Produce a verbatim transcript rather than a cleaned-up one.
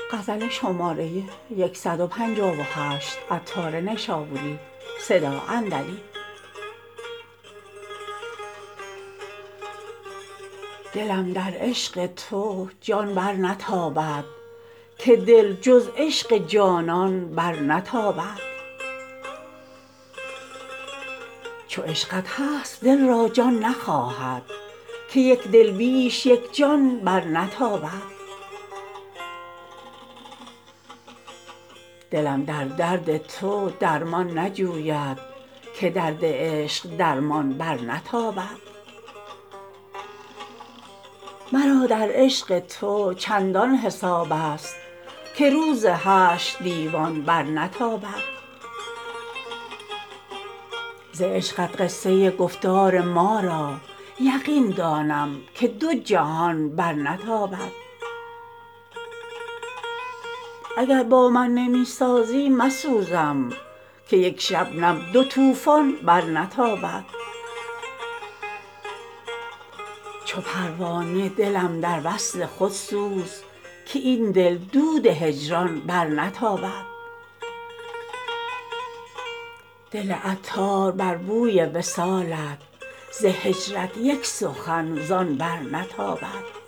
غزل شماره صد و پنجاه و هشت عطار نشابوری صدا اندلی. دلم در عشق تو جان بر نتابد، که دل جز عشق جانان بر نتابد. چو عشقت هست دل را جان نخواهد، که یک دل بیش یک جان بر نتابد. دلم در درد تو درمان نجوید، که درد عشق درمان بر نتابد. مرا در عشق تو چندان حساب است، که روز حشر دیوان بر نتابد. ز عشقت قصه گفتار ما را یقین دانم، که دو جهان بر نتابد. اگر با من نمی سازی مسوزم، که یک شبنم دو طوفان بر نتابد. چو پروانه دلم در وصل خود سوز، که این دل دود هجران بر نتابد. دل عطار بر بوی وصالت، ز هجرت یک سخن زان بر نتابد.